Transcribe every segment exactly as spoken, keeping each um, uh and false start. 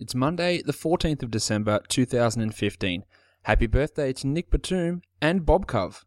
It's Monday, the fourteenth of December, two thousand fifteen. Happy birthday to Nick Batum and Bob Cove.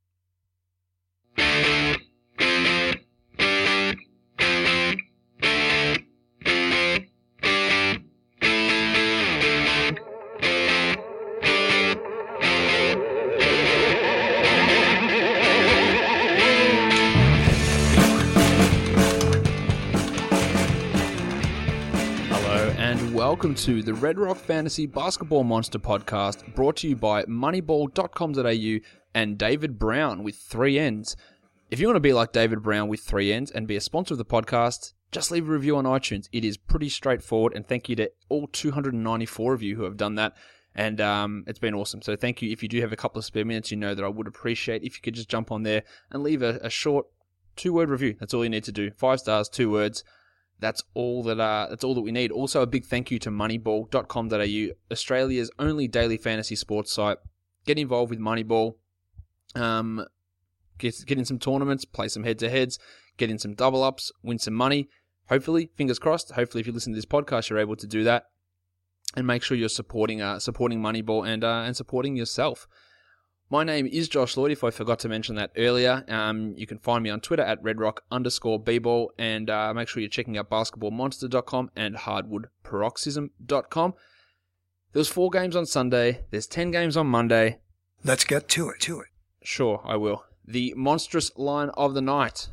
Welcome to the Red Rock Fantasy Basketball Monster Podcast, brought to you by moneyball dot com dot a u and David Brown with three N's. If you want to be like David Brown with three N's and be a sponsor of the podcast, just leave a review on iTunes. It is pretty straightforward, and thank you to all two hundred ninety-four of you who have done that, and um, it's been awesome. So thank you. If you do have a couple of spare minutes, you know that I would appreciate if you could just jump on there and leave a, a short two-word review. That's all you need to do. Five stars, two words. That's all that uh, that's all that we need. Also, a big thank you to moneyball dot com dot a u, Australia's only daily fantasy sports site. Get involved with Moneyball. Um, get, get in some tournaments, play some head-to-heads, get in some double-ups, win some money. Hopefully, fingers crossed, hopefully if you listen to this podcast, you're able to do that. And make sure you're supporting uh, supporting Moneyball and, uh, and supporting yourself. My name is Josh Lloyd, if I forgot to mention that earlier. Um, you can find me on Twitter at redrock underscore bball, and uh, make sure you're checking out basketball monster dot com and hardwood paroxysm dot com. There's four games on Sunday. There's ten games on Monday. Let's get to it, to it. Sure, I will. The monstrous line of the night.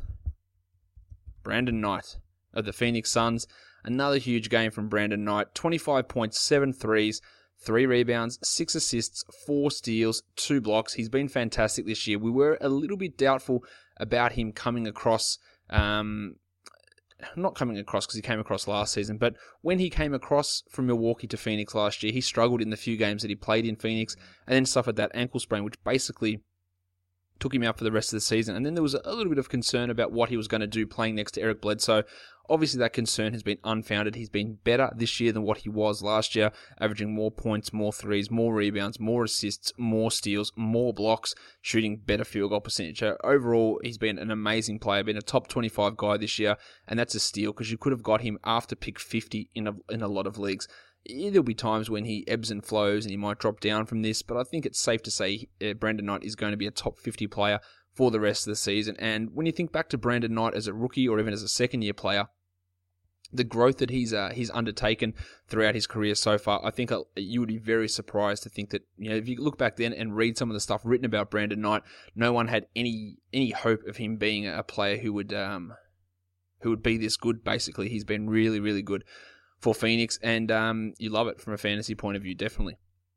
Brandon Knight of the Phoenix Suns. Another huge game from Brandon Knight. twenty-five point seven threes. Three rebounds, six assists, four steals, two blocks. He's been fantastic this year. We were a little bit doubtful about him coming across, um, not coming across because he came across last season, but when he came across from Milwaukee to Phoenix last year, he struggled in the few games that he played in Phoenix and then suffered that ankle sprain, which basically took him out for the rest of the season. And then there was a little bit of concern about what he was going to do playing next to Eric Bledsoe. Obviously, that concern has been unfounded. He's been better this year than what he was last year, averaging more points, more threes, more rebounds, more assists, more steals, more blocks, shooting better field goal percentage. Overall, he's been an amazing player, been a top twenty-five guy this year, and that's a steal because you could have got him after pick fifty in a, in a lot of leagues. There'll be times when he ebbs and flows and he might drop down from this, but I think it's safe to say uh, Brandon Knight is going to be a top fifty player for the rest of the season. And when you think back to Brandon Knight as a rookie or even as a second-year player, the growth that he's uh, he's undertaken throughout his career so far, I think uh, you would be very surprised to think that, you know, if you look back then and read some of the stuff written about Brandon Knight, no one had any any hope of him being a player who would um who would be this good. Basically, he's been really really good for Phoenix, and um you love it from a fantasy point of view, definitely.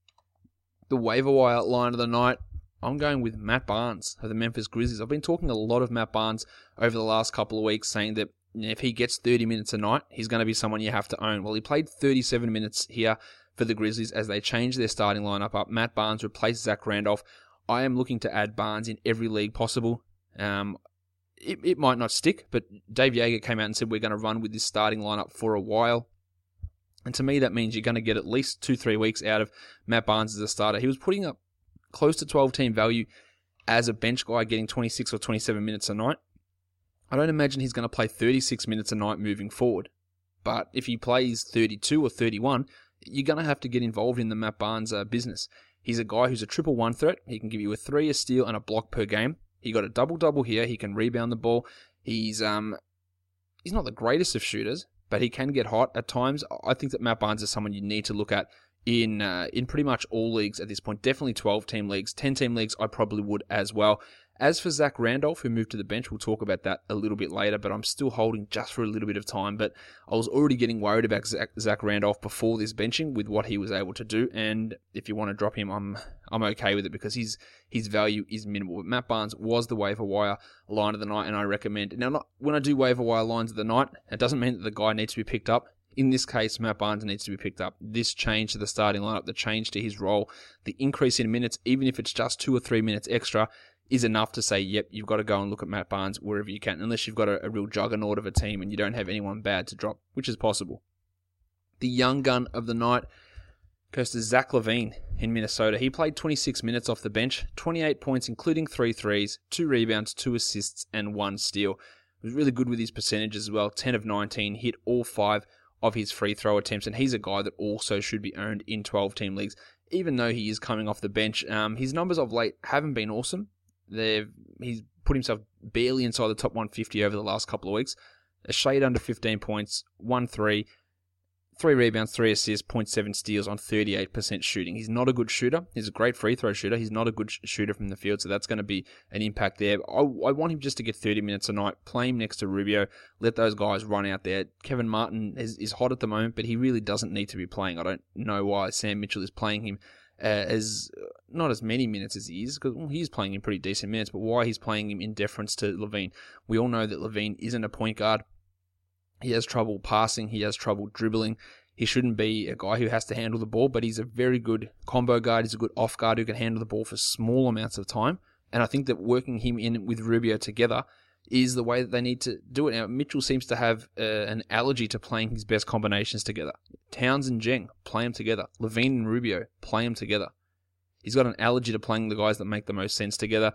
The waiver wire line of the night, I'm going with Matt Barnes of the Memphis Grizzlies. I've been talking a lot of Matt Barnes over the last couple of weeks, saying that if he gets thirty minutes a night, he's going to be someone you have to own. Well, he played thirty-seven minutes here for the Grizzlies as they changed their starting lineup up. Matt Barnes replaced Zach Randolph. I am looking to add Barnes in every league possible. Um, it, it might not stick, but Dave Yeager came out and said we're going to run with this starting lineup for a while. And to me, that means you're going to get at least two, three weeks out of Matt Barnes as a starter. He was putting up close to twelve team value as a bench guy, getting twenty-six or twenty-seven minutes a night. I don't imagine he's going to play thirty-six minutes a night moving forward. But if he plays thirty-two or thirty-one, you're going to have to get involved in the Matt Barnes uh, business. He's a guy who's a triple one threat. He can give you a three, a steal, and a block per game. He got a double-double here. He can rebound the ball. He's um he's not the greatest of shooters, but he can get hot at times. I think that Matt Barnes is someone you need to look at in uh, in pretty much all leagues at this point. Definitely twelve-team leagues. ten-team leagues I probably would as well. As for Zach Randolph, who moved to the bench, we'll talk about that a little bit later, but I'm still holding just for a little bit of time. But I was already getting worried about Zach, Zach Randolph before this benching with what he was able to do, and if you want to drop him, I'm I'm okay with it because his his value is minimal. But Matt Barnes was the waiver wire line of the night, and I recommend. Now, not, when I do waiver wire lines of the night, it doesn't mean that the guy needs to be picked up. In this case, Matt Barnes needs to be picked up. This change to the starting lineup, the change to his role, the increase in minutes, even if it's just two or three minutes extra, is enough to say, yep, you've got to go and look at Matt Barnes wherever you can, unless you've got a, a real juggernaut of a team and you don't have anyone bad to drop, which is possible. The young gun of the night goes to Zach LaVine in Minnesota. He played twenty-six minutes off the bench, twenty-eight points, including three threes, two rebounds, two assists, and one steal. He was really good with his percentages as well, ten of nineteen, hit all five of his free throw attempts, and he's a guy that also should be owned in twelve-team leagues, even though he is coming off the bench. Um, his numbers of late haven't been awesome. They've, he's put himself barely inside the top one fifty over the last couple of weeks. A shade under fifteen points, one three, three rebounds, three assists, zero point seven steals on thirty-eight percent shooting. He's not a good shooter. He's a great free throw shooter. He's not a good sh- shooter from the field, so that's going to be an impact there. I, I want him just to get thirty minutes a night, play him next to Rubio, let those guys run out there. Kevin Martin is, is hot at the moment, but he really doesn't need to be playing. I don't know why Sam Mitchell is playing him uh, as not as many minutes as he is, because well, he's playing him pretty decent minutes, but why he's playing him in deference to LaVine. We all know that LaVine isn't a point guard. He has trouble passing. He has trouble dribbling. He shouldn't be a guy who has to handle the ball, but he's a very good combo guard. He's a good off guard who can handle the ball for small amounts of time. And I think that working him in with Rubio together is the way that they need to do it. Now, Mitchell seems to have uh, an allergy to playing his best combinations together. Towns and Jeng, play them together. LaVine and Rubio, play them together. He's got an allergy to playing the guys that make the most sense together.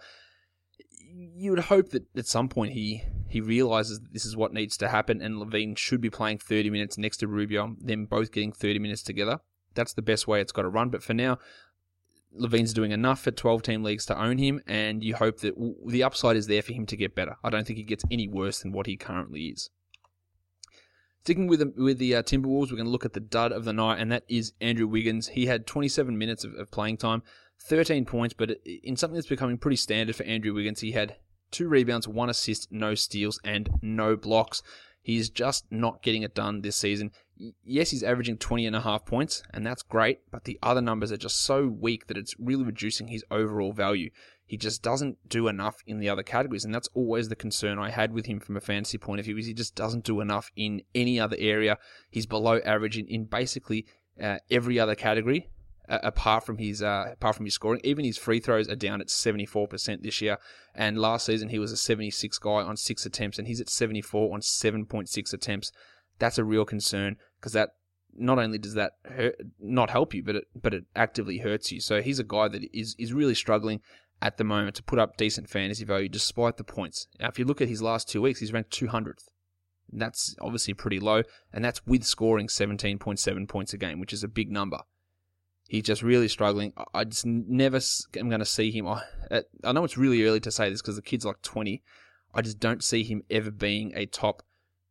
You would hope that at some point he, he realizes that this is what needs to happen, and LaVine should be playing thirty minutes next to Rubio, them both getting thirty minutes together. That's the best way it's got to run. But for now, LaVine's doing enough at twelve-team leagues to own him, and you hope that the upside is there for him to get better. I don't think he gets any worse than what he currently is. Sticking with the, with the uh, Timberwolves, we're going to look at the dud of the night, and that is Andrew Wiggins. He had twenty-seven minutes of, of playing time, thirteen points, but in something that's becoming pretty standard for Andrew Wiggins, he had two rebounds, one assist, no steals, and no blocks. He's just not getting it done this season. Yes, he's averaging twenty and a half points, and that's great, but the other numbers are just so weak that it's really reducing his overall value. He just doesn't do enough in the other categories, and that's always the concern I had with him from a fantasy point of view, is he just doesn't do enough in any other area. He's below average in, in basically uh, every other category, uh, apart from his uh, apart from his scoring. Even his free throws are down at seventy-four percent this year, and last season he was a seventy-six guy on six attempts, and he's at seventy-four on seven point six attempts. That's a real concern, because that not only does that hurt, not help you, but it but it actively hurts you. So he's a guy that is is really struggling at the moment to put up decent fantasy value despite the points. Now, if you look at his last two weeks, he's ranked two hundredth. That's obviously pretty low, and that's with scoring seventeen point seven points a game, which is a big number. He's just really struggling. I just never am going to see him. I, I know it's really early to say this because the kid's like twenty. I just don't see him ever being a top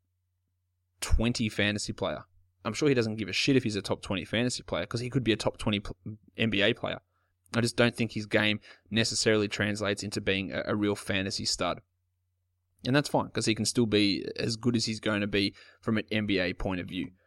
twenty fantasy player. I'm sure he doesn't give a shit if he's a top twenty fantasy player, because he could be a top twenty N B A player. I just don't think his game necessarily translates into being a, a real fantasy stud. And that's fine, because he can still be as good as he's going to be from an N B A point of view.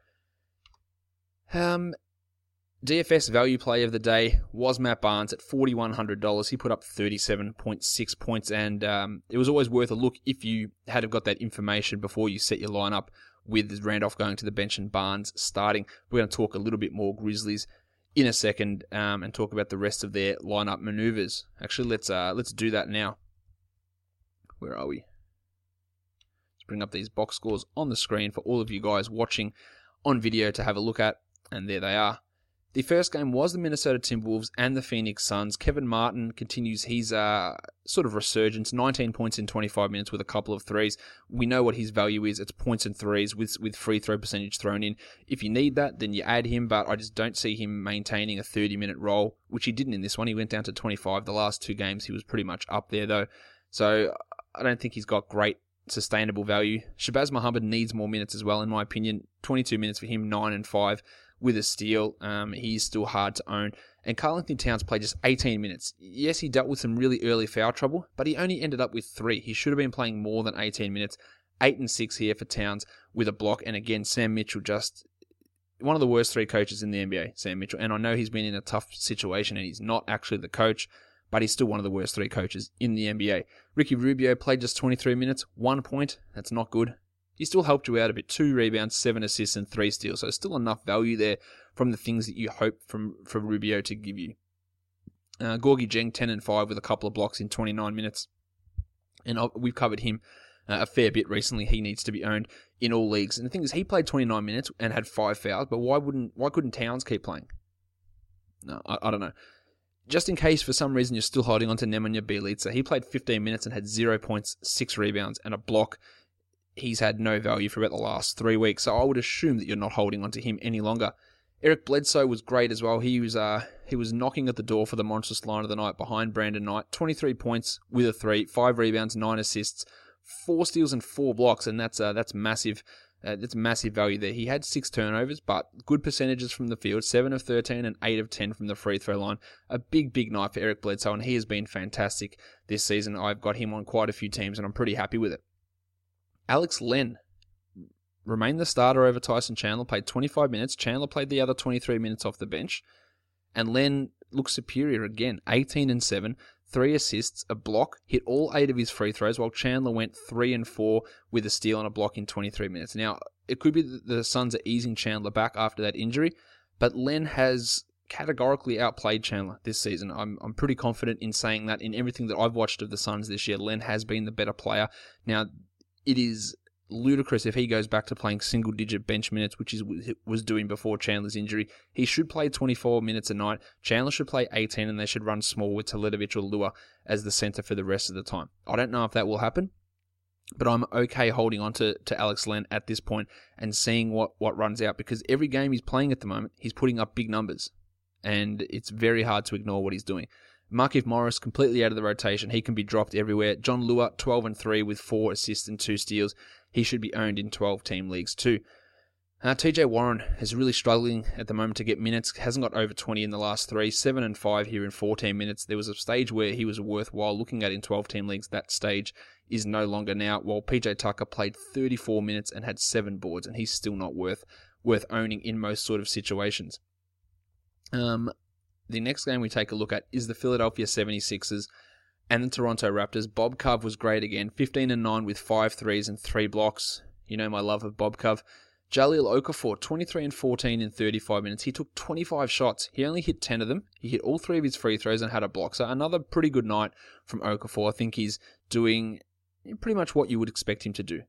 Um, D F S value play of the day was Matt Barnes at four thousand one hundred dollars. He put up thirty-seven point six points, and um, it was always worth a look if you had have got that information before you set your lineup with Randolph going to the bench and Barnes starting. We're going to talk a little bit more Grizzlies in a second, um, and talk about the rest of their lineup maneuvers. Actually, let's uh, let's do that now. Where are we? Let's bring up these box scores on the screen for all of you guys watching on video to have a look at, and there they are. The first game was the Minnesota Timberwolves and the Phoenix Suns. Kevin Martin continues his uh, sort of resurgence, nineteen points in twenty-five minutes with a couple of threes. We know what his value is. It's points and threes with, with free throw percentage thrown in. If you need that, then you add him, but I just don't see him maintaining a thirty-minute role, which he didn't in this one. He went down to twenty-five. The last two games, he was pretty much up there, though. So I don't think he's got great sustainable value. Shabazz Muhammad needs more minutes as well, in my opinion. twenty-two minutes for him, nine and five. With a steal, um, he's still hard to own. And Karl-Anthony Towns played just eighteen minutes. Yes, he dealt with some really early foul trouble, but he only ended up with three. He should have been playing more than eighteen minutes. Eight and six here for Towns with a block. And again, Sam Mitchell, just one of the worst three coaches in the N B A, Sam Mitchell. And I know he's been in a tough situation and he's not actually the coach, but he's still one of the worst three coaches in the N B A. Ricky Rubio played just twenty-three minutes, one point. That's not good. He still helped you out a bit. Two rebounds, seven assists, and three steals. So still enough value there from the things that you hope from, from Rubio to give you. Uh, Gorgie Jeng, ten and five with a couple of blocks in twenty-nine minutes. And we've covered him uh, a fair bit recently. He needs to be owned in all leagues. And the thing is, he played twenty-nine minutes and had five fouls, but why wouldn't why couldn't Towns keep playing? No, I, I don't know. Just in case for some reason you're still holding on to Nemanja Bjelica, he played fifteen minutes and had zero points, six rebounds, and a block. he's had no value for about the last three weeks, so I would assume that you're not holding on to him any longer. Eric Bledsoe was great as well. He was uh, he was knocking at the door for the monstrous line of the night behind Brandon Knight. twenty-three points with a three, five rebounds, nine assists, four steals and four blocks, and that's uh, that's massive. Uh, that's massive value there. He had six turnovers, but good percentages from the field, seven of thirteen and eight of ten from the free throw line. A big, big night for Eric Bledsoe, and he has been fantastic this season. I've got him on quite a few teams, and I'm pretty happy with it. Alex Len remained the starter over Tyson Chandler, played twenty-five minutes. Chandler played the other twenty-three minutes off the bench, and Len looked superior again, eighteen and seven. Three assists, a block, hit all eight of his free throws, while Chandler went three and four with a steal and a block in twenty-three minutes. Now, it could be that the Suns are easing Chandler back after that injury, but Len has categorically outplayed Chandler this season. I'm I'm pretty confident in saying that in everything that I've watched of the Suns this year, Len has been the better player. Now, it is ludicrous if he goes back to playing single-digit bench minutes, which he was doing before Chandler's injury. He should play twenty-four minutes a night. Chandler should play eighteen, and they should run small with Teletovic or Lua as the center for the rest of the time. I don't know if that will happen, but I'm okay holding on to, to Alex Len at this point and seeing what, what runs out, because every game he's playing at the moment, he's putting up big numbers, and it's very hard to ignore what he's doing. Markieff Morris, completely out of the rotation. He can be dropped everywhere. John Lua, twelve and three with four assists and two steals. He should be owned in twelve-team leagues too. Uh, T J Warren is really struggling at the moment to get minutes. Hasn't got over twenty in the last three. seven and five here in fourteen minutes. There was a stage where he was worthwhile looking at in twelve-team leagues. That stage is no longer now, while P J Tucker played thirty-four minutes and had seven boards, and he's still not worth worth owning in most sort of situations. Um, the next game we take a look at is the Philadelphia seventy-sixers and the Toronto Raptors. Bob Cove was great again, fifteen and nine with five threes and three blocks. You know my love of Bob Cove. Jahlil Okafor, twenty-three and fourteen in thirty-five minutes. He took twenty-five shots. He only hit ten of them. He hit all three of his free throws and had a block. So another pretty good night from Okafor. I think he's doing pretty much what you would expect him to do.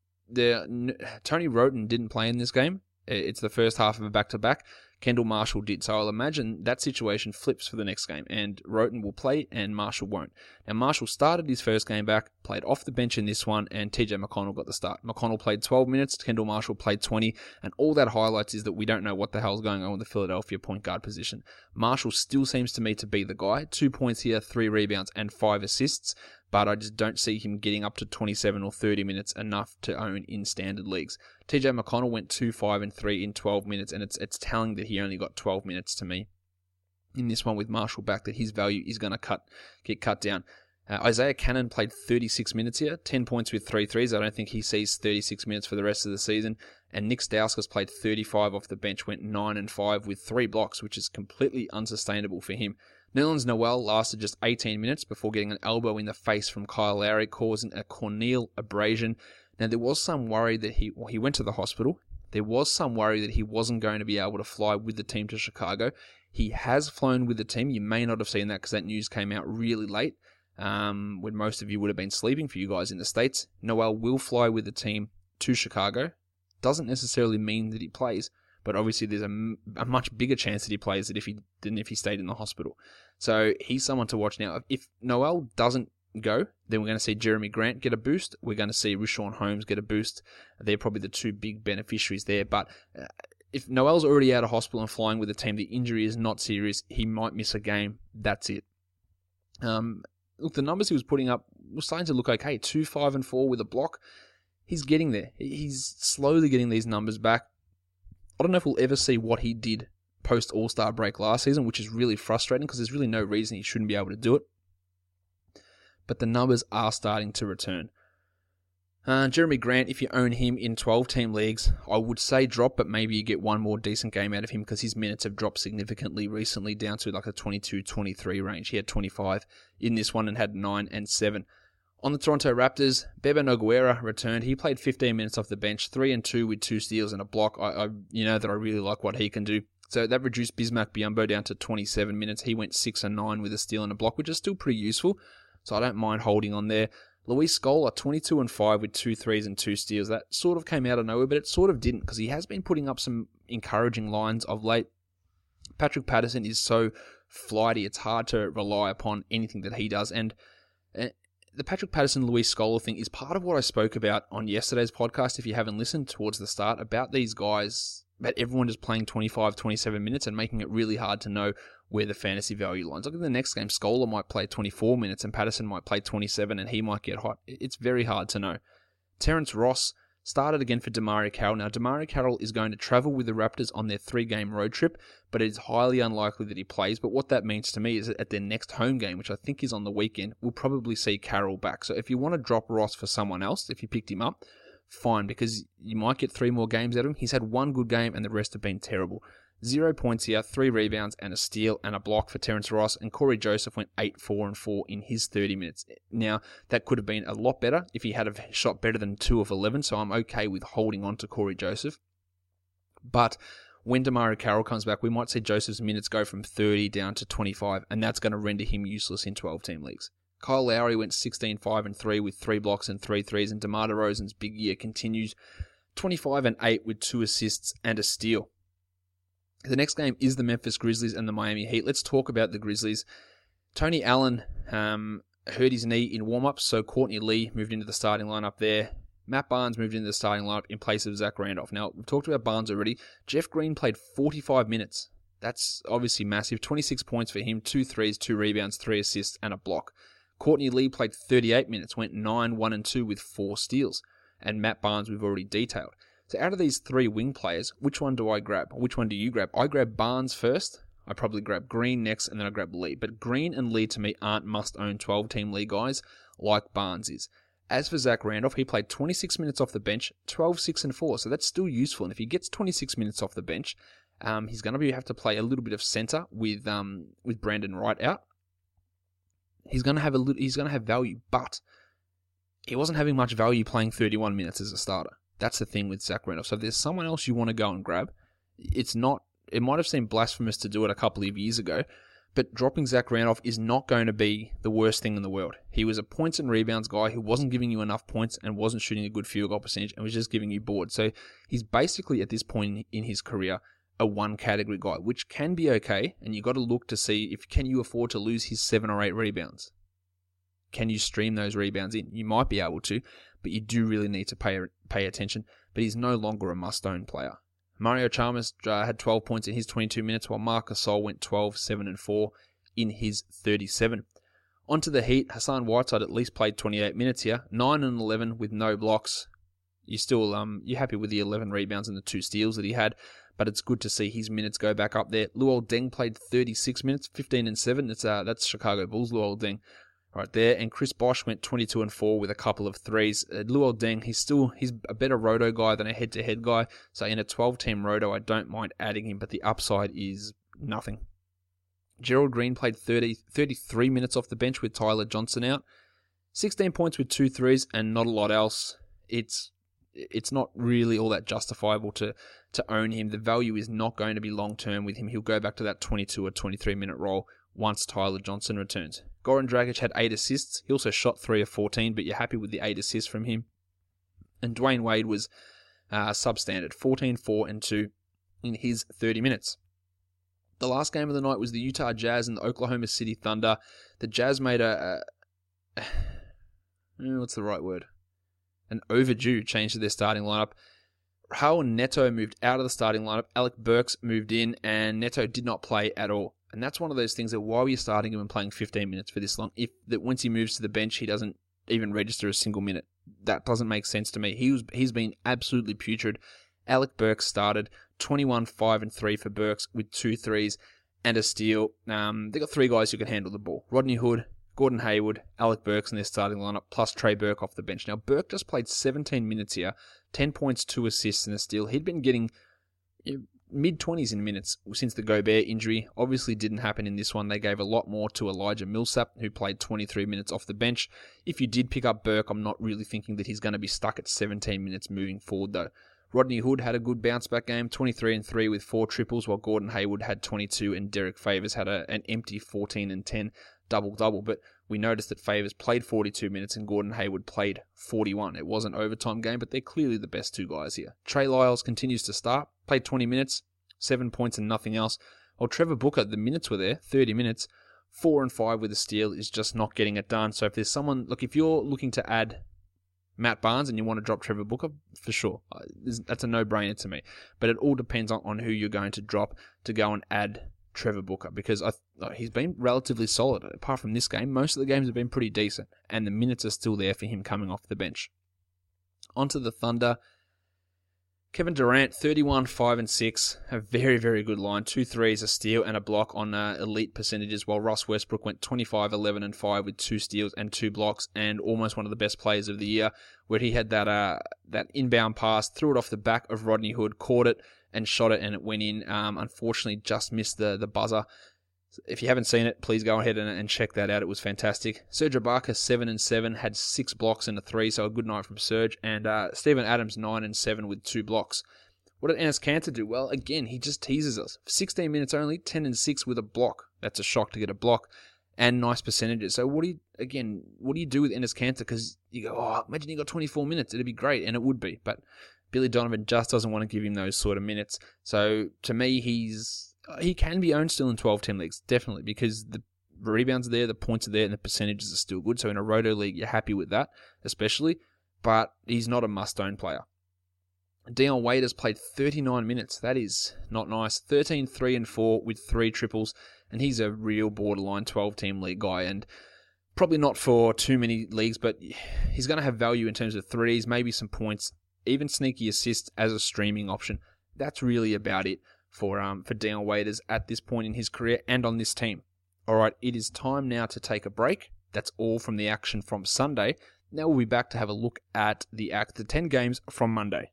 The, Tony Wroten didn't play in this game. It's the first half of a back-to-back. Kendall Marshall did. So I'll imagine that situation flips for the next game, and Wroten will play and Marshall won't. Now, Marshall started his first game back, played off the bench in this one, and T J McConnell got the start. McConnell played twelve minutes, Kendall Marshall played twenty, and all that highlights is that we don't know what the hell's going on with the Philadelphia point guard position. Marshall still seems to me to be the guy. Two points here, three rebounds, and five assists, but I just don't see him getting up to twenty-seven or thirty minutes enough to own in standard leagues. T J McConnell went two, five, and three in twelve minutes, and it's it's telling that he only got twelve minutes to me. In this one with Marshall back, that his value is going to cut get cut down. Uh, Isaiah Cannon played thirty-six minutes here, ten points with three threes. I don't think he sees thirty-six minutes for the rest of the season. And Nick Stauskas played thirty-five off the bench, went nine and five with three blocks, which is completely unsustainable for him. Nerlens Noel lasted just eighteen minutes before getting an elbow in the face from Kyle Lowry, causing a corneal abrasion. Now, there was some worry that he well, he went to the hospital. There was some worry that he wasn't going to be able to fly with the team to Chicago. He has flown with the team. You may not have seen that because that news came out really late, um, when most of you would have been sleeping for you guys in the States. Noel will fly with the team to Chicago. Doesn't necessarily mean that he plays, but obviously there's a, a much bigger chance that he plays than if he, than if he stayed in the hospital. So he's someone to watch now. If Noel doesn't go, then we're going to see Jeremy Grant get a boost. We're going to see Richaun Holmes get a boost. They're probably the two big beneficiaries there. But uh, if Noel's already out of hospital and flying with the team, the injury is not serious. He might miss a game. That's it. Um, look, the numbers he was putting up were starting to look okay. Two, five, and four with a block. He's getting there. He's slowly getting these numbers back. I don't know if we'll ever see what he did post All-Star break last season, which is really frustrating because there's really no reason he shouldn't be able to do it. But the numbers are starting to return. Uh, Jeremy Grant, if you own him in twelve-team leagues, I would say drop, but maybe you get one more decent game out of him because his minutes have dropped significantly recently down to like a twenty-two twenty-three range. He had twenty-five in this one and had nine and seven. On the Toronto Raptors, Bebe Nogueira returned. He played fifteen minutes off the bench, three and two with two steals and a block. I, I you know that I really like what he can do. So that reduced Bismack Biyombo down to twenty-seven minutes. He went six and nine with a steal and a block, which is still pretty useful. So I don't mind holding on there. Luis Scola, twenty-two and five with two threes and two steals. That sort of came out of nowhere, but it sort of didn't because he has been putting up some encouraging lines of late. Patrick Patterson is so flighty, it's hard to rely upon anything that he does. And the Patrick Patterson, Luis Scola thing is part of what I spoke about on yesterday's podcast, if you haven't listened towards the start, about these guys, about everyone just playing twenty-five, twenty-seven minutes and making it really hard to know where the fantasy value lines. Look at the next game, Scola might play twenty-four minutes and Patterson might play twenty-seven and he might get hot. It's very hard to know. Terrence Ross started again for DeMario Carroll. Now, DeMario Carroll is going to travel with the Raptors on their three-game road trip, but it is highly unlikely that he plays. But what that means to me is that at their next home game, which I think is on the weekend, we'll probably see Carroll back. So if you want to drop Ross for someone else, if you picked him up, fine, because you might get three more games out of him. He's had one good game and the rest have been terrible. Zero points here, three rebounds and a steal and a block for Terrence Ross, and Corey Joseph went eight, four, and four in his thirty minutes. Now, that could have been a lot better if he had a shot better than two of eleven, so I'm okay with holding on to Corey Joseph. But when DeMario Carroll comes back, we might see Joseph's minutes go from thirty down to twenty-five, and that's going to render him useless in twelve-team leagues. Kyle Lowry went sixteen, five, and three with three blocks and three threes, and DeMar DeRozan's big year continues, twenty-five and eight with two assists and a steal. The next game is the Memphis Grizzlies and the Miami Heat. Let's talk about the Grizzlies. Tony Allen um, hurt his knee in warm-ups, so Courtney Lee moved into the starting lineup there. Matt Barnes moved into the starting lineup in place of Zach Randolph. Now, we've talked about Barnes already. Jeff Green played forty-five minutes. That's obviously massive. twenty-six points for him, two threes, two rebounds, three assists, and a block. Courtney Lee played thirty-eight minutes, went nine, one, and two with four steals. And Matt Barnes we've already detailed. So out of these three wing players, which one do I grab? Which one do you grab? I grab Barnes first. I probably grab Green next, and then I grab Lee. But Green and Lee, to me, aren't must-own twelve-team league guys like Barnes is. As for Zach Randolph, he played twenty-six minutes off the bench, twelve, six, and four. So that's still useful. And if he gets twenty-six minutes off the bench, um, he's going to be have to play a little bit of center with um, with Brandon Wright out. He's going to have a little, he's going to have value, but he wasn't having much value playing thirty-one minutes as a starter. That's the thing with Zach Randolph. So if there's someone else you want to go and grab, it's not, it might have seemed blasphemous to do it a couple of years ago, but dropping Zach Randolph is not going to be the worst thing in the world. He was a points and rebounds guy who wasn't giving you enough points and wasn't shooting a good field goal percentage and was just giving you boards. So he's basically, at this point in his career, a one category guy, which can be okay, and you've got to look to see if can you afford to lose his seven or eight rebounds. Can you stream those rebounds in? You might be able to, but you do really need to pay pay attention. But he's no longer a must-own player. Mario Chalmers uh, had twelve points in his twenty-two minutes, while Marc Gasol went twelve, seven, and four in his thirty-seven. Onto the Heat, Hassan Whiteside at least played twenty-eight minutes here, nine and eleven with no blocks. You still um you're happy with the eleven rebounds and the two steals that he had, but it's good to see his minutes go back up there. Luol Deng played thirty-six minutes, fifteen and seven. That's uh that's Chicago Bulls Luol Deng right there, and Chris Bosh went twenty-two and four with a couple of threes. Uh, Luol Deng, he's still he's a better roto guy than a head-to-head guy, so in a twelve-team roto, I don't mind adding him, but the upside is nothing. Gerald Green played thirty, thirty-three minutes off the bench with Tyler Johnson out, sixteen points with two threes, and not a lot else. It's it's not really all that justifiable to to own him. The value is not going to be long-term with him. He'll go back to that twenty-two or twenty-three minute role once Tyler Johnson returns. Goran Dragic had eight assists. He also shot three of fourteen, but you're happy with the eight assists from him. And Dwayne Wade was uh, substandard, fourteen, four, and two in his thirty minutes. The last game of the night was the Utah Jazz and the Oklahoma City Thunder. The Jazz made a... a what's the right word? An overdue change to their starting lineup. Raul Neto moved out of the starting lineup. Alec Burks moved in, and Neto did not play at all. And that's one of those things that why were you starting him and playing fifteen minutes for this long? If that once he moves to the bench, he doesn't even register a single minute. That doesn't make sense to me. He was he's been absolutely putrid. Alec Burks started twenty-one, five, and three for Burks with two threes and a steal. Um, they got three guys who can handle the ball: Rodney Hood, Gordon Hayward, Alec Burks in their starting lineup, plus Trey Burke off the bench. Now Burke just played seventeen minutes here, ten points, two assists, and a steal. He'd been getting You know, mid-twenties in minutes since the Gobert injury. Obviously didn't happen in this one. They gave a lot more to Elijah Millsap, who played twenty-three minutes off the bench. If you did pick up Burke, I'm not really thinking that he's going to be stuck at seventeen minutes moving forward, though. Rodney Hood had a good bounce-back game, twenty-three and three with four triples, while Gordon Hayward had twenty-two, and Derek Favors had a, an empty fourteen and ten double-double. But we noticed that Favors played forty-two minutes and Gordon Hayward played forty-one. It was an overtime game, but they're clearly the best two guys here. Trey Lyles continues to start, played twenty minutes, seven points and nothing else. While Trevor Booker, the minutes were there, thirty minutes, Four and five with a steal is just not getting it done. So if there's someone, look, if you're looking to add Matt Barnes and you want to drop Trevor Booker, for sure. That's a no-brainer to me. But it all depends on, on who you're going to drop to go and add Trevor Booker, because I, he's been relatively solid. Apart from this game, most of the games have been pretty decent, and the minutes are still there for him coming off the bench. Onto the Thunder. Kevin Durant, thirty-one, five, and six. A very, very good line. Two threes, a steal, and a block on uh, elite percentages, while Russ Westbrook went twenty-five, eleven, and five with two steals and two blocks, and almost one of the best players of the year, where he had that uh, that inbound pass, threw it off the back of Rodney Hood, caught it, and shot it, and it went in. Um, unfortunately, just missed the, the buzzer. If you haven't seen it, please go ahead and, and check that out. It was fantastic. Serge Ibaka, seven and seven, had six blocks and a three, so a good night from Serge. And uh, Steven Adams, nine and seven with two blocks. What did Enes Kanter do? Well, again, he just teases us. sixteen minutes only, ten and six with a block. That's a shock to get a block. And nice percentages. So what do you, again, what do you do with Enes Kanter? Because you go, oh, imagine he got twenty-four minutes. It'd be great, and it would be. But Billy Donovan just doesn't want to give him those sort of minutes. So to me, he's he can be owned still in twelve-team leagues, definitely, because the rebounds are there, the points are there, and the percentages are still good. So in a roto league, you're happy with that, especially. But he's not a must-own player. Dion Waiters played thirty-nine minutes. That is not nice. thirteen, three, and four with three triples, and he's a real borderline twelve-team league guy, and probably not for too many leagues, but he's going to have value in terms of threes, maybe some points, even sneaky assists as a streaming option. That's really about it for um for Dion Waiters at this point in his career and on this team. All right, it is time now to take a break. That's all from the action from Sunday. Now we'll be back to have a look at the act the ten games from Monday.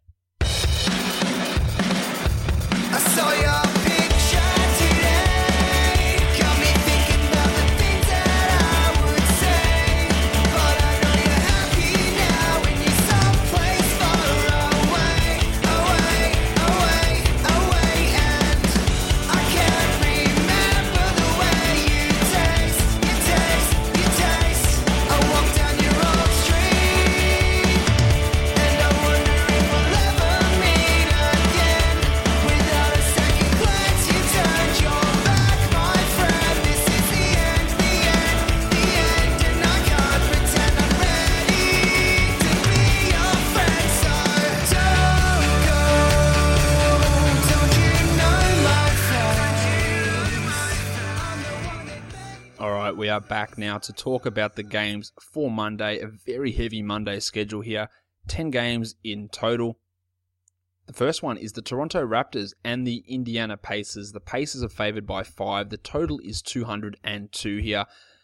I saw your picture today, got me thinking about the things that I would say, but I know you're happy now when you're someplace far away, away, away, away, and I can't remember the way you taste, you taste, you taste. I walk down your old street, and I wonder if we'll ever meet again. Without a second glance, you turned your back, my friend. This is the end, the end, the end, and I can't pretend I'm ready to be your friend. So don't go, don't you know my face? All right, we are back now to talk about the games for Monday. A very heavy Monday schedule here. ten games in total. The first one is the Toronto Raptors and the Indiana Pacers. The Pacers are favored by five. The total is two hundred two here.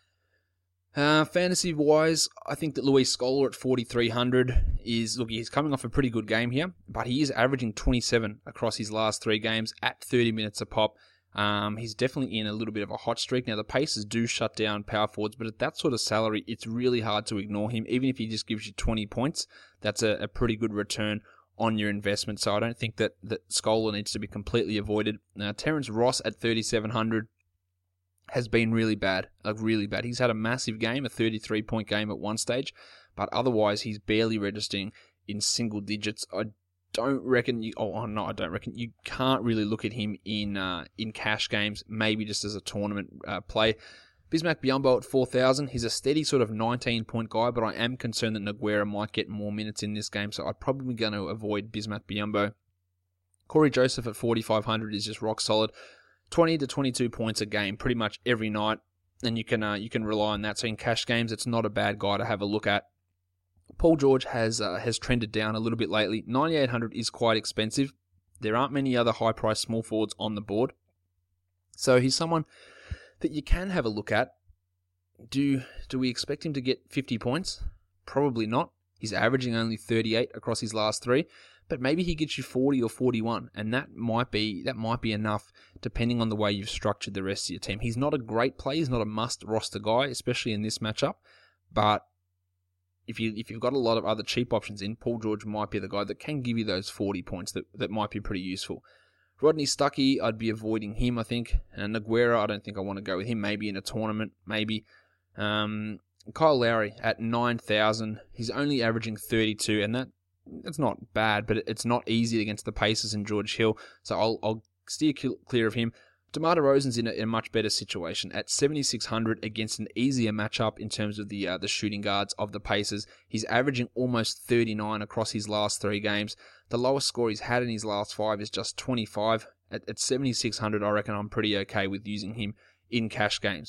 Uh, Fantasy-wise, I think that Luis Scola at forty-three hundred is, look, he's coming off a pretty good game here, but he is averaging twenty-seven across his last three games at thirty minutes a pop. Um, he's definitely in a little bit of a hot streak. Now, the Pacers do shut down power forwards, but at that sort of salary, it's really hard to ignore him. Even if he just gives you twenty points, that's a, a pretty good return on your investment. So I don't think that, that Scola needs to be completely avoided. Now, Terrence Ross at thirty-seven hundred has been really bad, like really bad. He's had a massive game, a thirty-three point game at one stage, but otherwise he's barely registering in single digits. I don't reckon you. Oh no, I don't reckon you can't really look at him in uh, in cash games. Maybe just as a tournament uh, play. Bismack Biyombo at four thousand. He's a steady sort of nineteen point guy, but I am concerned that Nogueira might get more minutes in this game, so I'm probably going to avoid Bismack Biyombo. Corey Joseph at forty-five hundred is just rock solid. twenty to twenty-two points a game, pretty much every night, and you can uh, you can rely on that. So in cash games, it's not a bad guy to have a look at. Paul George has uh, has trended down a little bit lately. ninety-eight hundred is quite expensive. There aren't many other high-priced small forwards on the board, so he's someone that you can have a look at. Do do we expect him to get fifty points? Probably not. He's averaging only thirty-eight across his last three, but maybe he gets you forty or forty-one, and that might be that might be enough depending on the way you've structured the rest of your team. He's not a great player, he's not a must roster guy, especially in this matchup, but if you if you've got a lot of other cheap options in, Paul George might be the guy that can give you those forty points that, that might be pretty useful. Rodney Stuckey, I'd be avoiding him, I think. And Nogueira, I don't think I want to go with him. Maybe in a tournament, maybe. Um, Kyle Lowry at nine thousand. He's only averaging thirty-two, and that that's not bad, but it's not easy against the Pacers and George Hill, so I'll, I'll steer clear of him. DeMar DeRozan's in a, in a much better situation at seventy-six hundred against an easier matchup in terms of the uh, the shooting guards of the Pacers. He's averaging almost thirty-nine across his last three games. The lowest score he's had in his last five is just twenty-five. At, at seventy-six hundred, I reckon I'm pretty okay with using him in cash games.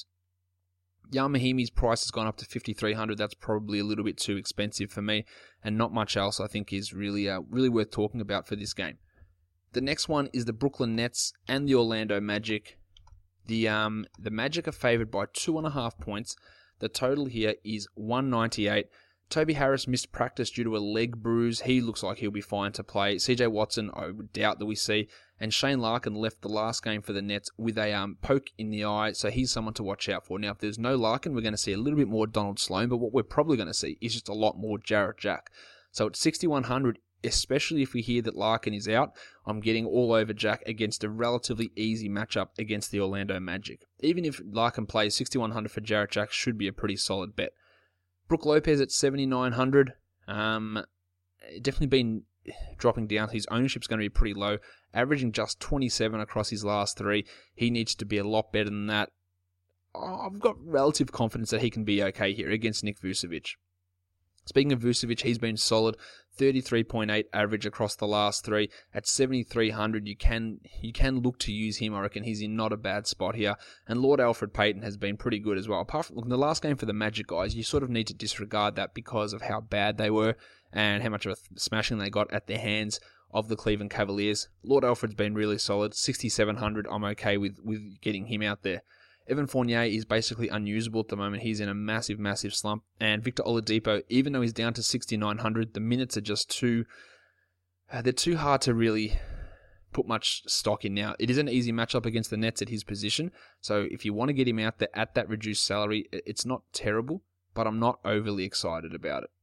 Jan Mahimi's price has gone up to fifty-three hundred. That's probably a little bit too expensive for me, and not much else I think is really uh, really worth talking about for this game. The next one is the Brooklyn Nets and the Orlando Magic. The um the Magic are favored by two and a half points. The total here is one ninety-eight. Toby Harris missed practice due to a leg bruise. He looks like he'll be fine to play. C J Watson, I would doubt that we see. And Shane Larkin left the last game for the Nets with a um, poke in the eye, so he's someone to watch out for. Now, if there's no Larkin, we're going to see a little bit more Donald Sloan, but what we're probably going to see is just a lot more Jarrett Jack. So at sixty-one hundred, especially if we hear that Larkin is out, I'm getting all over Jack against a relatively easy matchup against the Orlando Magic. Even if Larkin plays, sixty-one hundred for Jarrett Jack should be a pretty solid bet. Brook Lopez at seventy-nine hundred, um, definitely been dropping down. His ownership's going to be pretty low, averaging just twenty-seven across his last three. He needs to be a lot better than that. I've got relative confidence that he can be okay here against Nick Vucevic. Speaking of Vucevic, he's been solid, thirty-three point eight average across the last three. At seventy-three hundred, you can you can look to use him. I reckon he's in not a bad spot here. And Lord Alfred Payton has been pretty good as well. Apart from look, the last game for the Magic guys, you sort of need to disregard that because of how bad they were and how much of a smashing they got at their hands of the Cleveland Cavaliers. Lord Alfred's been really solid, sixty-seven hundred. I'm okay with, with getting him out there. Evan Fournier is basically unusable at the moment. He's in a massive, massive slump. And Victor Oladipo, even though he's down to sixty-nine hundred, the minutes are just too... Uh, they're too hard to really put much stock in now. It is an easy matchup against the Nets at his position. So if you want to get him out there at that reduced salary, it's not terrible, but I'm not overly excited about it.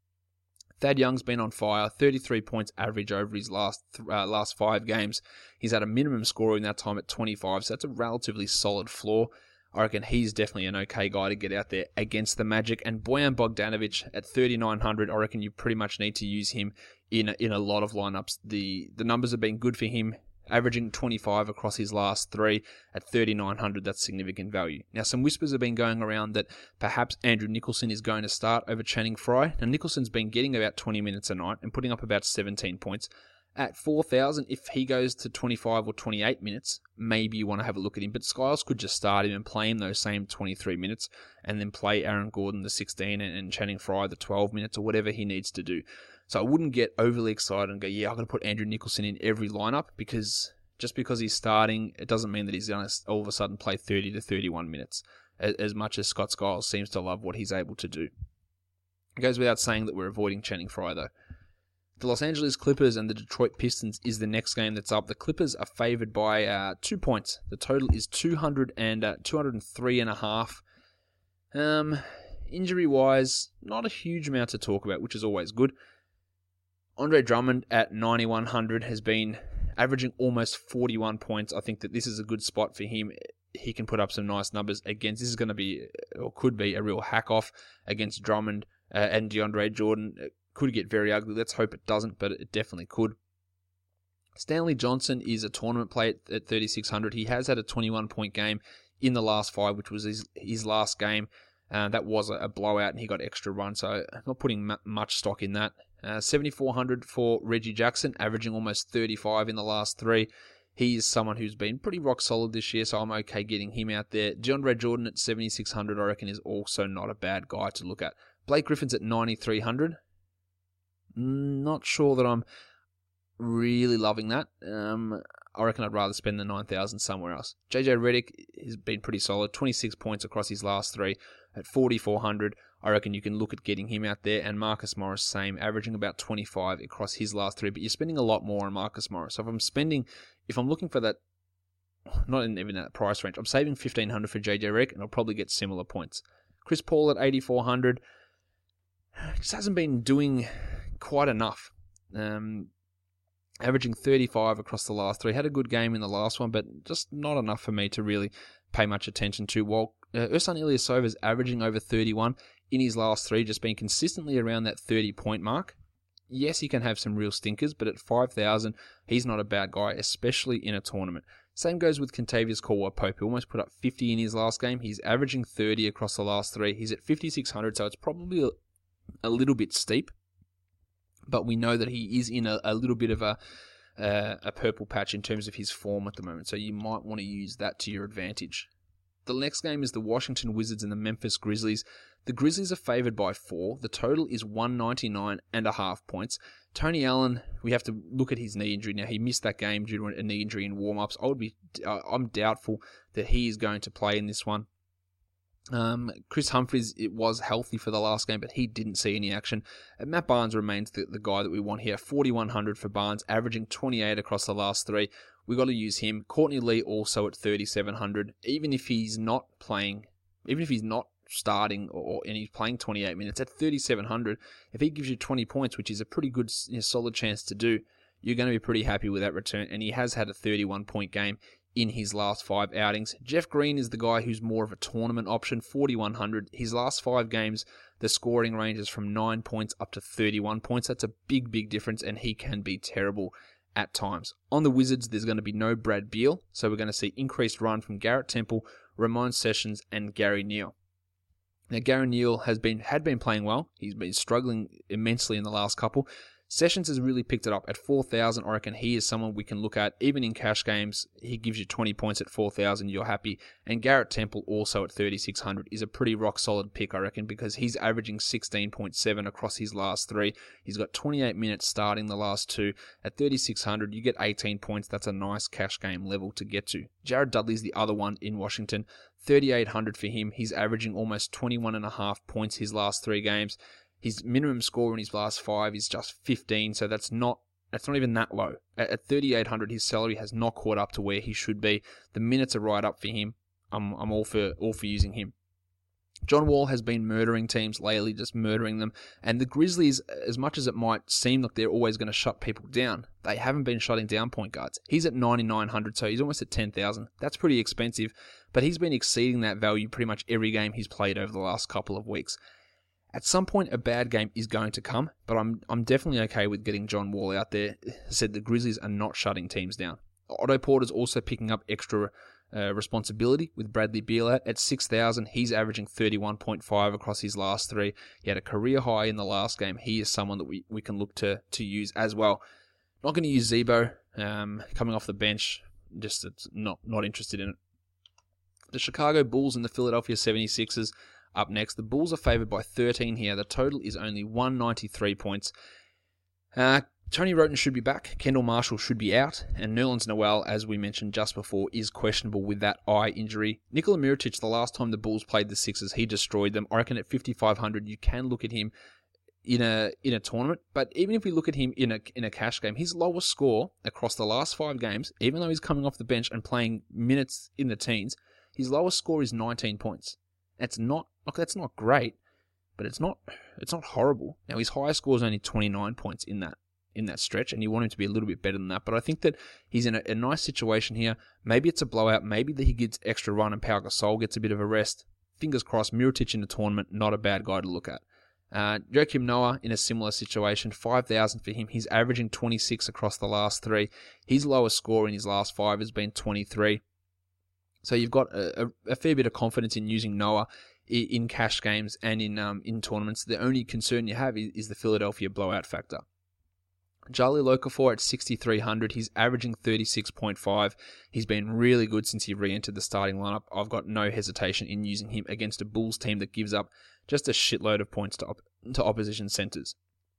Thad Young's been on fire, thirty-three points average over his last uh, last five games. He's had a minimum score in that time at twenty-five, so that's a relatively solid floor. I reckon he's definitely an okay guy to get out there against the Magic. And Bojan Bogdanovic at thirty-nine hundred, I reckon you pretty much need to use him in a, in a lot of lineups. The the numbers have been good for him, averaging twenty-five across his last three. At thirty-nine hundred, that's significant value. Now, some whispers have been going around that perhaps Andrew Nicholson is going to start over Channing Frye. Now, Nicholson's been getting about twenty minutes a night and putting up about seventeen points. At four thousand, if he goes to twenty-five or twenty-eight minutes, maybe you want to have a look at him. But Skiles could just start him and play him those same twenty-three minutes and then play Aaron Gordon the sixteen and Channing Frye the twelve minutes or whatever he needs to do. So I wouldn't get overly excited and go, yeah, I'm going to put Andrew Nicholson in every lineup because just because he's starting, it doesn't mean that he's going to all of a sudden play thirty to thirty-one minutes, as much as Scott Skiles seems to love what he's able to do. It goes without saying that we're avoiding Channing Frye, though. The Los Angeles Clippers and the Detroit Pistons is the next game that's up. The Clippers are favored by uh, two points. The total is two hundred and uh, two hundred three and a half. Um, injury-wise, not a huge amount to talk about, which is always good. Andre Drummond at ninety-one hundred has been averaging almost forty-one points. I think that this is a good spot for him. He can put up some nice numbers against. This is going to be, or could be, a real hack-off against Drummond uh, and DeAndre Jordan. It could get very ugly. Let's hope it doesn't, but it definitely could. Stanley Johnson is a tournament play at, at thirty-six hundred. He has had a twenty-one point game in the last five, which was his, his last game. Uh, that was a, a blowout, and he got extra run, so I'm not putting m- much stock in that. Uh, seventy-four hundred for Reggie Jackson, averaging almost thirty-five in the last three. He is someone who's been pretty rock solid this year, so I'm okay getting him out there. DeAndre Jordan at seventy-six hundred, I reckon, is also not a bad guy to look at. Blake Griffin's at ninety-three hundred. Not sure that I'm really loving that. Um, I reckon I'd rather spend the nine thousand somewhere else. J J Redick has been pretty solid, twenty-six points across his last three at forty-four hundred. I reckon you can look at getting him out there. And Marcus Morris, same, averaging about twenty-five across his last three. But you're spending a lot more on Marcus Morris. So if I'm spending, if I'm looking for that, not even that price range, I'm saving fifteen hundred for J J Redick, and I'll probably get similar points. Chris Paul at eighty-four hundred just hasn't been doing quite enough. Um, averaging thirty-five across the last three. Had a good game in the last one, but just not enough for me to really pay much attention to. While uh, Ersan Ilyasova's averaging over thirty-one in his last three, just been consistently around that thirty-point mark. Yes, he can have some real stinkers, but at five thousand, he's not a bad guy, especially in a tournament. Same goes with Contavious Caldwell-Pope, who almost put up fifty in his last game. He's averaging thirty across the last three. He's at fifty-six hundred, so it's probably a, a little bit steep. But we know that he is in a, a little bit of a, uh, a purple patch in terms of his form at the moment, so you might want to use that to your advantage. The next game is the Washington Wizards and the Memphis Grizzlies. The Grizzlies are favored by four. The total is one ninety-nine and a half points. Tony Allen, we have to look at his knee injury now. He missed that game due to a knee injury in warm-ups. I would be, uh, I'm doubtful that he is going to play in this one. Um, Chris Humphries, it was healthy for the last game, but he didn't see any action. And Matt Barnes remains the, the guy that we want here. forty-one hundred for Barnes, averaging twenty-eight across the last three. We've got to use him. Courtney Lee also at thirty-seven hundred. Even if he's not playing, even if he's not starting or and he's playing twenty-eight minutes at thirty-seven hundred, if he gives you twenty points, which is a pretty good, you know, solid chance to do, you're going to be pretty happy with that return. And he has had a thirty-one point game in his last five outings. Jeff Green is the guy who's more of a tournament option, forty-one hundred. His last five games, the scoring range is from nine points up to thirty-one points. That's a big, big difference, and he can be terrible at times. On the Wizards, there's going to be no Brad Beal, so we're going to see increased run from Garrett Temple, Ramon Sessions, and Gary Neal. Now, Gary Neal has been had been playing well. He's been struggling immensely in the last couple. Sessions has really picked it up at four thousand. I reckon he is someone we can look at. Even in cash games, he gives you twenty points at four thousand. You're happy. And Garrett Temple, also at thirty-six hundred, is a pretty rock-solid pick, I reckon, because he's averaging sixteen point seven across his last three. He's got twenty-eight minutes starting the last two. At thirty-six hundred, you get eighteen points. That's a nice cash game level to get to. Jared Dudley's the other one in Washington. thirty-eight hundred for him. He's averaging almost twenty-one and a half points his last three games. His minimum score in his last five is just fifteen, so that's not that's not even that low. At thirty-eight hundred, his salary has not caught up to where he should be. The minutes are right up for him. I'm I'm all for all for using him. John Wall has been murdering teams lately, just murdering them. And the Grizzlies, as much as it might seem like they're always going to shut people down, they haven't been shutting down point guards. He's at ninety-nine hundred, so he's almost at ten thousand. That's pretty expensive, but he's been exceeding that value pretty much every game he's played over the last couple of weeks. At some point, a bad game is going to come, but I'm I'm definitely okay with getting John Wall out there. I said the Grizzlies are not shutting teams down. Otto Porter's also picking up extra uh, responsibility with Bradley Beal out. At six thousand, he's averaging thirty-one point five across his last three. He had a career high in the last game. He is someone that we, we can look to, to use as well. Not going to use Zebo um, coming off the bench. Just it's not, not interested in it. The Chicago Bulls and the Philadelphia seventy-sixers up next. The Bulls are favored by thirteen here. The total is only one ninety-three points. Uh, Tony Roten should be back. Kendall Marshall should be out. And Nerlens Noel, as we mentioned just before, is questionable with that eye injury. Nikola Mirotic, the last time the Bulls played the Sixers, he destroyed them. I reckon at fifty-five hundred, you can look at him in a in a tournament. But even if we look at him in a in a cash game, his lowest score across the last five games, even though he's coming off the bench and playing minutes in the teens, his lowest score is nineteen points. That's not look, that's not great, but it's not it's not horrible. Now his highest score is only twenty-nine points in that in that stretch, and you want him to be a little bit better than that. But I think that he's in a, a nice situation here. Maybe it's a blowout. Maybe that he gets extra run and Pau Gasol gets a bit of a rest. Fingers crossed. Mirotic in the tournament, not a bad guy to look at. Uh, Joakim Noah in a similar situation, five thousand for him. He's averaging twenty-six across the last three. His lowest score in his last five has been twenty-three. So you've got a, a, a fair bit of confidence in using Noah in, in cash games and in um, in tournaments. The only concern you have is, is the Philadelphia blowout factor. Charlie Okafor at sixty-three hundred. He's averaging thirty-six point five. He's been really good since he re-entered the starting lineup. I've got no hesitation in using him against a Bulls team that gives up just a shitload of points to, op- to opposition centers.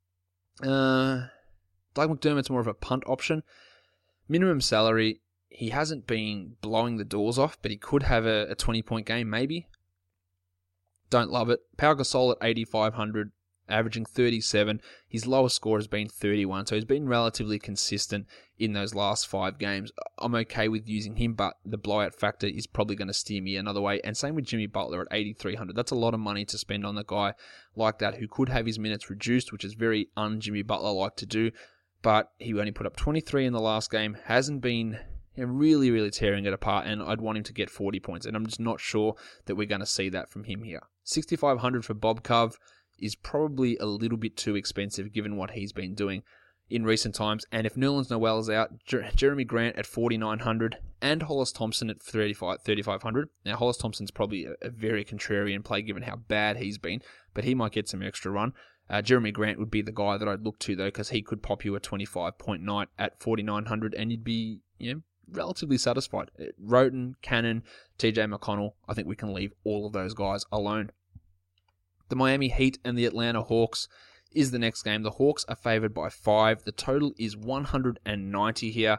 Uh, Doug McDermott's more of a punt option. Minimum salary, he hasn't been blowing the doors off, but he could have a, a twenty-point game, maybe. Don't love it. Pau Gasol at eighty-five hundred, averaging thirty-seven. His lowest score has been thirty-one, so he's been relatively consistent in those last five games. I'm okay with using him, but the blowout factor is probably going to steer me another way. And same with Jimmy Butler at eighty-three hundred. That's a lot of money to spend on a guy like that who could have his minutes reduced, which is very un-Jimmy Butler-like to do. But he only put up twenty-three in the last game, hasn't been you know, really, really tearing it apart, and I'd want him to get forty points. And I'm just not sure that we're going to see that from him here. sixty-five hundred for Bob Cove is probably a little bit too expensive given what he's been doing. in recent times. And if Nerlens Noel is out, Jer- Jeremy Grant at forty-nine hundred and Hollis Thompson at thirty-five hundred. Now, Hollis Thompson's probably a, a very contrarian play given how bad he's been, but he might get some extra run. Uh, Jeremy Grant would be the guy that I'd look to, though, because he could pop you a twenty-five point night at forty-nine hundred, and you'd be, you know, relatively satisfied. Roten, Cannon, T J McConnell, I think we can leave all of those guys alone. The Miami Heat and the Atlanta Hawks is the next game. The Hawks are favored by five. The total is one hundred ninety here.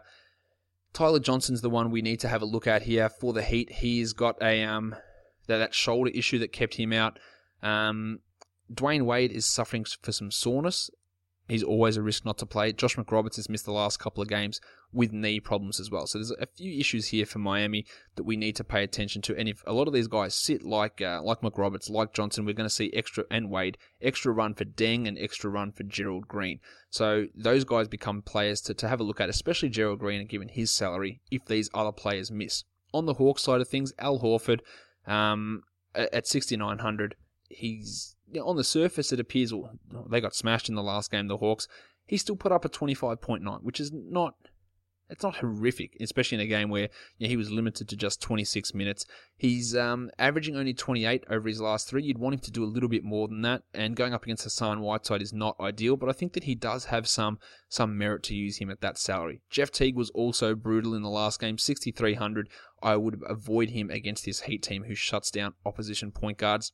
Tyler Johnson's the one we need to have a look at here for the Heat. He's got a um that, that shoulder issue that kept him out. Um, Dwayne Wade is suffering for some soreness. He's always a risk not to play. Josh McRoberts has missed the last couple of games with knee problems as well. So there's a few issues here for Miami that we need to pay attention to. And if a lot of these guys sit like uh, like McRoberts, like Johnson, we're going to see extra, and Wade, extra run for Deng and extra run for Gerald Green. So those guys become players to, to have a look at, especially Gerald Green, and given his salary, if these other players miss. On the Hawks side of things, Al Horford um, at sixty-nine hundred, he's... on the surface, it appears well, they got smashed in the last game, the Hawks. He still put up a twenty-five point nine, which is not, it's not horrific, especially in a game where you know, he was limited to just twenty-six minutes. He's um, averaging only twenty-eight over his last three. You'd want him to do a little bit more than that, and going up against Hassan Whiteside is not ideal, but I think that he does have some some merit to use him at that salary. Jeff Teague was also brutal in the last game, sixty-three hundred. I would avoid him against this Heat team who shuts down opposition point guards.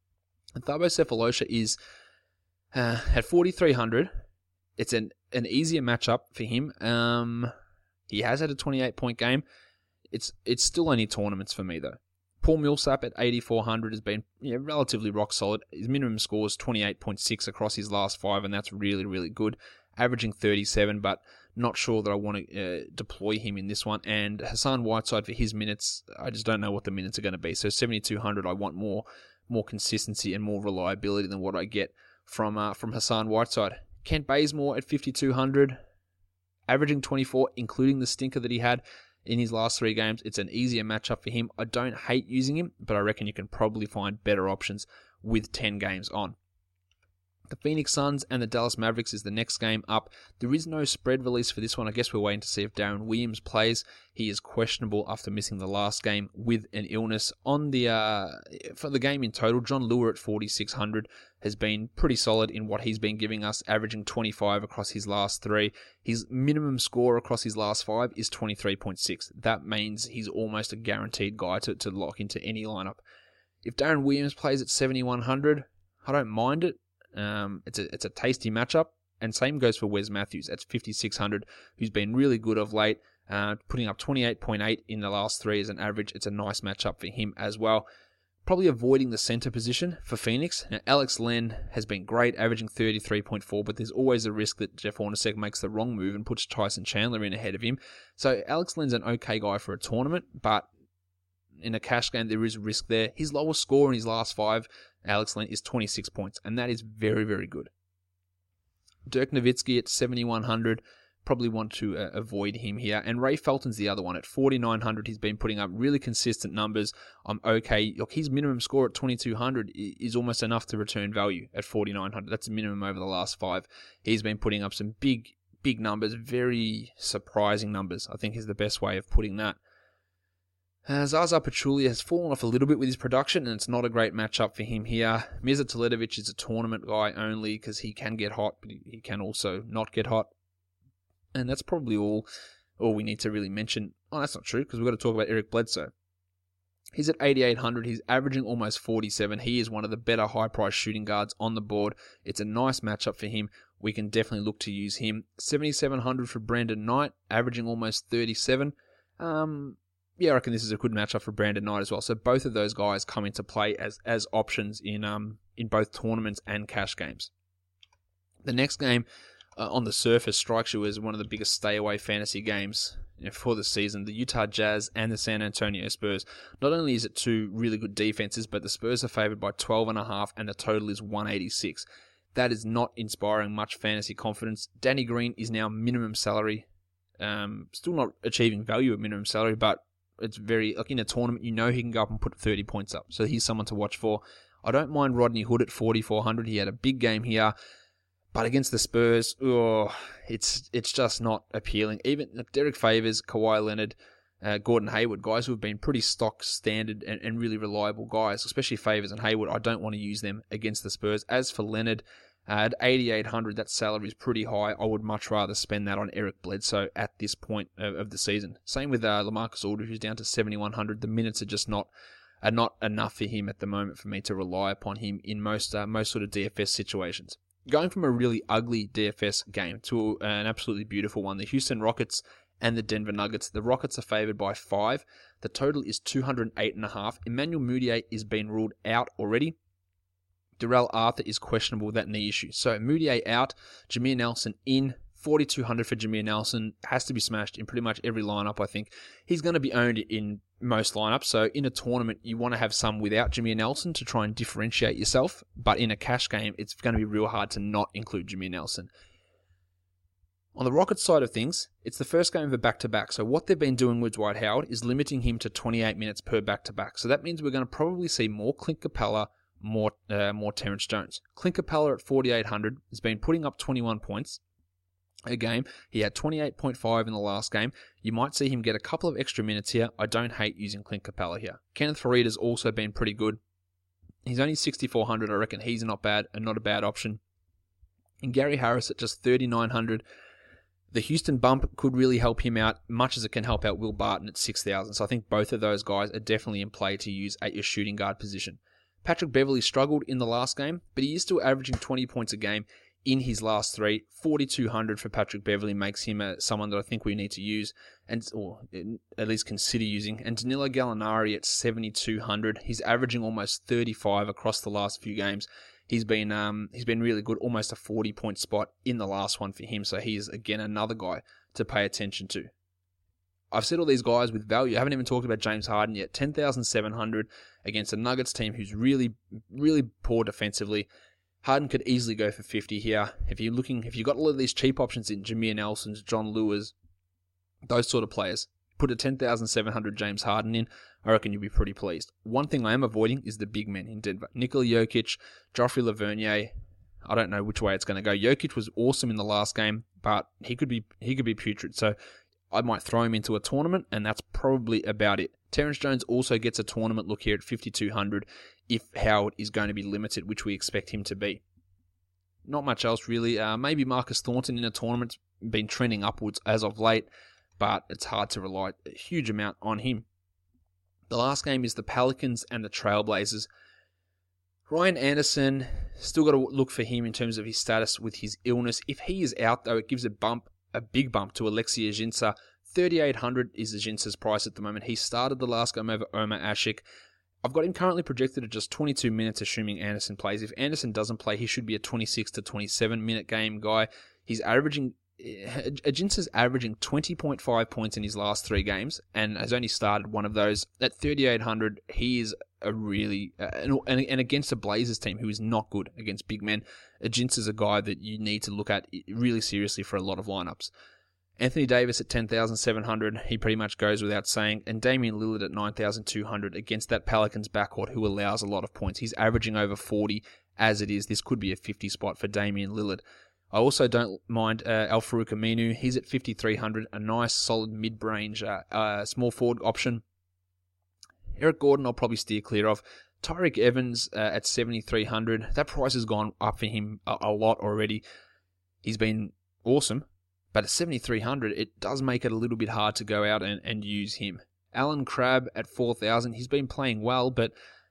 And Thabo Sefolosha is uh, at forty-three hundred. It's an, an easier matchup for him. Um, he has had a twenty-eight point game. It's it's still only tournaments for me, though. Paul Millsap at eighty-four hundred has been you know, relatively rock solid. His minimum score is twenty-eight point six across his last five, and that's really, really good. Averaging thirty-seven, but not sure that I want to uh, deploy him in this one. And Hassan Whiteside for his minutes, I just don't know what the minutes are going to be. So seventy-two hundred, I want more. more consistency and more reliability than what I get from uh, from Hassan Whiteside. Kent Bazemore at fifty-two hundred, averaging twenty-four, including the stinker that he had in his last three games. It's an easier matchup for him. I don't hate using him, but I reckon you can probably find better options with ten games on. The Phoenix Suns and the Dallas Mavericks is the next game up. There is no spread release for this one. I guess we're waiting to see if Darren Williams plays. He is questionable after missing the last game with an illness. On the uh, for the game in total, John Lure at forty-six hundred has been pretty solid in what he's been giving us, averaging twenty-five across his last three. His minimum score across his last five is twenty-three point six. That means he's almost a guaranteed guy to, to lock into any lineup. If Darren Williams plays at seventy-one hundred, I don't mind it. Um, it's a it's a tasty matchup, and same goes for Wes Matthews at fifty-six hundred, who's been really good of late, uh, putting up twenty-eight point eight in the last three as an average. It's a nice matchup for him as well. Probably avoiding the center position for Phoenix. Now, Alex Len has been great, averaging thirty-three point four, but there's always a risk that Jeff Hornacek makes the wrong move and puts Tyson Chandler in ahead of him. So Alex Len's an okay guy for a tournament, but in a cash game, there is risk there. His lowest score in his last five, Alex Len, is twenty-six points, and that is very, very good. Dirk Nowitzki at seventy-one hundred, probably want to uh, avoid him here. And Ray Felton's the other one. At forty-nine hundred, he's been putting up really consistent numbers. I'm okay. Look, his minimum score at twenty-two hundred is almost enough to return value at forty-nine hundred. That's the minimum over the last five. He's been putting up some big, big numbers, very surprising numbers, I think is the best way of putting that. Uh, Zaza Pachulia has fallen off a little bit with his production, and it's not a great matchup for him here. Mirza Teletovic is a tournament guy only because he can get hot, but he can also not get hot. And that's probably all, all we need to really mention. Oh, that's not true, because we've got to talk about Eric Bledsoe. He's at eighty-eight hundred. He's averaging almost forty-seven. He is one of the better high-priced shooting guards on the board. It's a nice matchup for him. We can definitely look to use him. seventy-seven hundred for Brandon Knight, averaging almost thirty-seven. Um... Yeah, I reckon this is a good matchup for Brandon Knight as well. So both of those guys come into play as as options in um in both tournaments and cash games. The next game uh, on the surface strikes you as one of the biggest stay-away fantasy games you know, for the season. The Utah Jazz and the San Antonio Spurs. Not only is it two really good defenses, but the Spurs are favored by twelve and a half, and the total is one eighty-six. That is not inspiring much fantasy confidence. Danny Green is now minimum salary. Um, still not achieving value at minimum salary, but it's very, like in a tournament, you know he can go up and put thirty points up. So he's someone to watch for. I don't mind Rodney Hood at forty-four hundred. He had a big game here. But against the Spurs, oh, it's it's just not appealing. Even Derek Favors, Kawhi Leonard, uh, Gordon Hayward, guys who have been pretty stock standard and, and really reliable guys, especially Favors and Hayward, I don't want to use them against the Spurs. As for Leonard, uh, at eighty-eight hundred, that salary is pretty high. I would much rather spend that on Eric Bledsoe at this point of, of the season. Same with uh, LaMarcus Aldridge, who's down to seventy-one hundred. The minutes are just not are not enough for him at the moment for me to rely upon him in most uh, most sort of D F S situations. Going from a really ugly D F S game to an absolutely beautiful one, the Houston Rockets and the Denver Nuggets. The Rockets are favored by five. The total is two hundred eight point five. Emmanuel Mudiay is being ruled out already. Darrell Arthur is questionable with that knee issue. So Mudiay out, Jameer Nelson in. forty-two hundred for Jameer Nelson. Has to be smashed in pretty much every lineup, I think. He's going to be owned in most lineups. So in a tournament, you want to have some without Jameer Nelson to try and differentiate yourself. But in a cash game, it's going to be real hard to not include Jameer Nelson. On the Rockets side of things, it's the first game of a back-to-back. So what they've been doing with Dwight Howard is limiting him to twenty-eight minutes per back-to-back. So that means we're going to probably see more Clint Capella, more uh, more Terrence Jones. Clint Capella at forty-eight hundred has been putting up twenty-one points a game. He had twenty-eight point five in the last game. You might see him get a couple of extra minutes here. I don't hate using Clint Capella here. Kenneth Faried has also been pretty good. He's only sixty-four hundred. I reckon he's not bad and not a bad option. And Gary Harris at just thirty-nine hundred. The Houston bump could really help him out, much as it can help out Will Barton at six thousand. So I think both of those guys are definitely in play to use at your shooting guard position. Patrick Beverley struggled in the last game, but he is still averaging twenty points a game in his last three. forty-two hundred for Patrick Beverley makes him a, someone that I think we need to use, and or at least consider using. And Danilo Gallinari at seventy-two hundred. He's averaging almost thirty-five across the last few games. He's been um he's been really good, almost a forty point spot in the last one for him. So he is again another guy to pay attention to. I've said all these guys with value. I haven't even talked about James Harden yet. ten thousand seven hundred against a Nuggets team who's really really poor defensively. Harden could easily go for fifty here. If you're looking, if you've got all of these cheap options in Jameer Nelson's, John Lewis, those sort of players, put a ten thousand seven hundred James Harden in, I reckon you'll be pretty pleased. One thing I am avoiding is the big men in Denver. Nikola Jokic, Joffrey Lavernier. I don't know which way it's going to go. Jokic was awesome in the last game, but he could be he could be putrid. So I might throw him into a tournament, and that's probably about it. Terrence Jones also gets a tournament look here at fifty-two hundred if Howard is going to be limited, which we expect him to be. Not much else really. Uh, maybe Marcus Thornton in a tournament, been trending upwards as of late, but it's hard to rely a huge amount on him. The last game is the Pelicans and the Trailblazers. Ryan Anderson, still got to look for him in terms of his status with his illness. If he is out, though, it gives a bump, a big bump to Alexei Ajinça. thirty-eight hundred is Ajinça's price at the moment. He started the last game over Omer Ashik. I've got him currently projected at just twenty-two minutes, assuming Anderson plays. If Anderson doesn't play, he should be a twenty-six to twenty-seven minute game guy. He's averaging, Ajinça's averaging twenty point five points in his last three games and has only started one of those. At thirty-eight hundred, he is a really, uh, and, and against a Blazers team who is not good against big men, Ajinça's a guy that you need to look at really seriously for a lot of lineups. Anthony Davis at ten thousand seven hundred, he pretty much goes without saying, and Damian Lillard at nine thousand two hundred against that Pelicans backcourt who allows a lot of points. He's averaging over forty as it is. This could be a fifty spot for Damian Lillard. I also don't mind uh, Al-Farouq Aminu. He's at fifty-three hundred, a nice solid mid-range uh, uh, small forward option. Eric Gordon I'll probably steer clear of. Tyreke Evans uh, at seventy-three hundred. That price has gone up for him a, a lot already. He's been awesome. But at seventy-three hundred, it does make it a little bit hard to go out and, and use him. Alan Crabb at four thousand, he's been playing well, but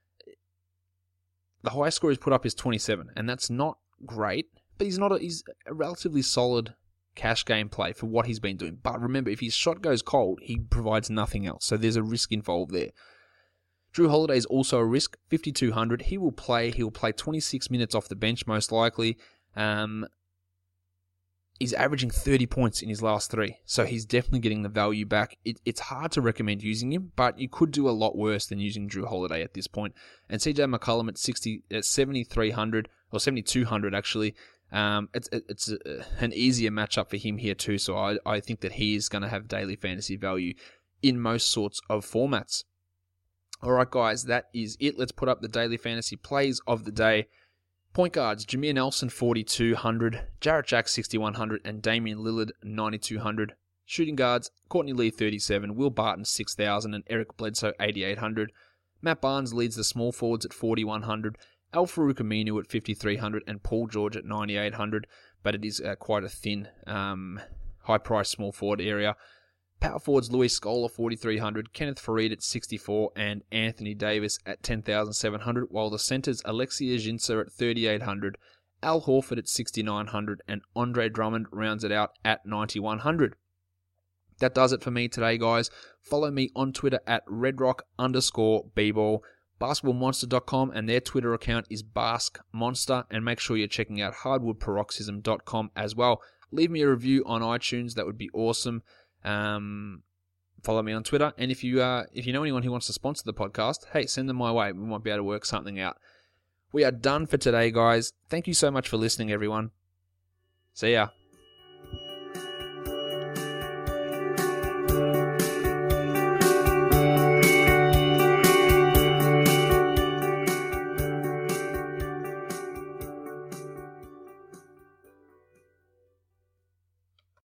the highest score he's put up is twenty-seven, and that's not great, but he's not a, he's a relatively solid cash game play for what he's been doing. But remember, if his shot goes cold, he provides nothing else, so there's a risk involved there. Drew Holiday is also a risk, fifty-two hundred. He will play, he will play twenty-six minutes off the bench most likely. Um... He's averaging thirty points in his last three, so he's definitely getting the value back. It, it's hard to recommend using him, but you could do a lot worse than using Drew Holiday at this point. And C J McCollum at sixty, at seventy-three hundred, or seventy-two hundred actually, um, it's it's a, an easier matchup for him here too, so I, I think that he is going to have daily fantasy value in most sorts of formats. Alright guys, that is it. Let's put up the daily fantasy plays of the day. Point guards, Jameer Nelson, forty-two hundred, Jarrett Jack, sixty-one hundred, and Damian Lillard, ninety-two hundred. Shooting guards, Courtney Lee, thirty-seven, Will Barton, six thousand, and Eric Bledsoe, eighty-eight hundred. Matt Barnes leads the small forwards at forty-one hundred, Al Farouk Aminu at fifty-three hundred, and Paul George at ninety-eight hundred, but it is uh, quite a thin, um, high-priced small forward area. Power forwards, Luis Scola, forty-three hundred, Kenneth Faried at sixty-four, and Anthony Davis at ten thousand seven hundred, while the centers, Alexia Jinsa at thirty-eight hundred, Al Horford at sixty-nine hundred, and Andre Drummond rounds it out at ninety-one hundred. That does it for me today, guys. Follow me on Twitter at redrock underscore bball, basketball monster dot com, and their Twitter account is baskmonster, and make sure you're checking out hardwood paroxysm dot com as well. Leave me a review on iTunes. That would be awesome. Um, follow me on Twitter, and if you uh, if you know anyone who wants to sponsor the podcast, hey, send them my way. We might be able to work something out. We are done for today, guys. Thank you so much for listening, everyone. See ya.